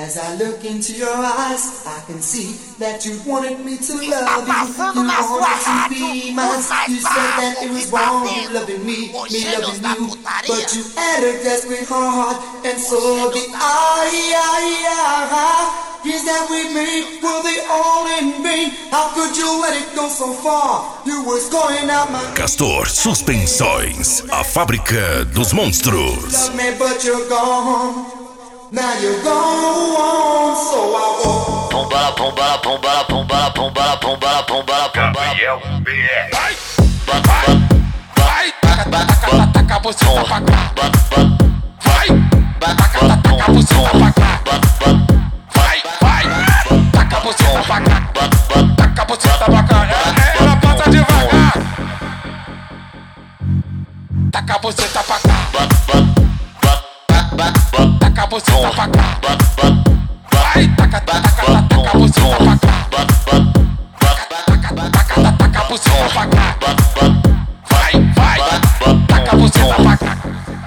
As I look into your eyes, I can see that you wanted me to love you. You wanted to be mine. You said that it was wrong, you loving me loving you. But you had a desperate heart, and so did I. Years that we made, were they all in vain? How could you let it go so far? You was going out my... Castor Suspensões, a fábrica dos monstros. Love me, but you're gone. Now you're gone, so I won't. Pombala, pombala, pombala, pombala, pombala, pombala, pombala, pombala. Gabriel BR. Vai, taca a buceta pra cá. Vai, taca a buceta pra cá. Vai, taca a buceta pra cá. Taca a buceta pra cá. Ela passa devagar. Taca a buceta pra cá. Taca a buceta pra cá. Vai, taca a buceta pra cá. Taca a buceta pra cá. Vai, taca a buceta pra cá.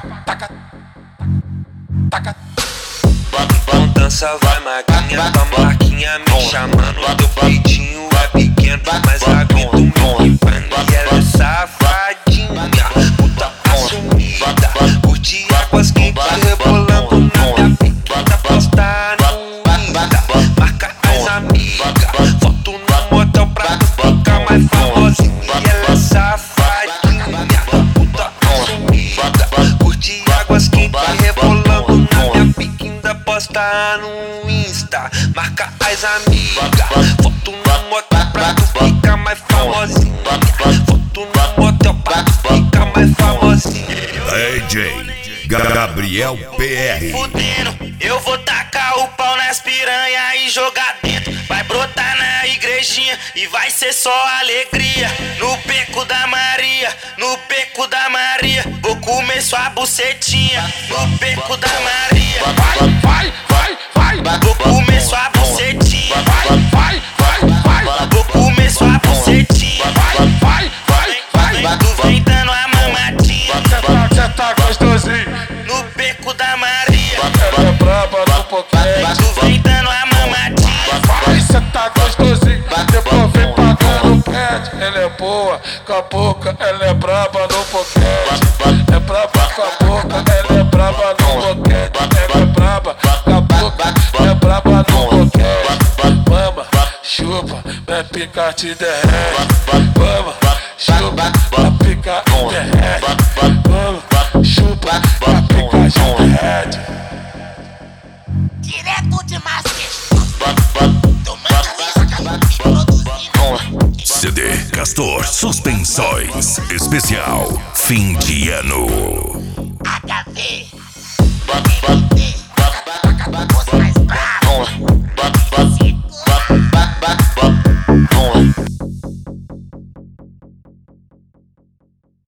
Taca. Então dança, vai magrinha, tua marquinha me chamando. Teu peitinho é pequeno, mas aguenta um pano. E ela é safadinha, puta assumida. Curte águas quentes rebolando na minha piqueta. Posta no Insta, marca as amigas. Foto no motel pra tu ficar mais famosinha. E ela é safadinha, puta assumida. Curte águas quentes rebolando na minha piqueta. Posta no Insta, marca as amigas. Foto no motel pra tu ficar mais famosinha. Foto no motel pra tu ficar mais famosinha. DJ Gabriel PR. Fudendo, eu vou tacar o pau nas piranha e jogar dentro. Vai brotar na igrejinha e vai ser só alegria. No beco da Maria, no beco da Maria, vou comer sua bucetinha. No beco da Maria, Vai, vou comer sua bucetinha. vai, Vou comer sua bucetinha. vai. Tu vem dando a mamadinha. Cê tá gostosinho. No beco da Maria, Ela é braba no pocket. tu vem dando a mamadinha. Vai, cê tá gostosinho. Depois vem pagando o pet. Ela é boa com a boca, ela é braba no pocket. É braba com a boca, ela é braba no pocket. Ela é braba com a boca, é braba no pocket. Mama, chupa, minha pica te derrete. Mama, chupa, minha pica derrete. Mama, chupa, minha pica já derrete. Direto de Maastricht, tomando risca e produzindo CD Castor Suspensões, especial fim de ano. HV.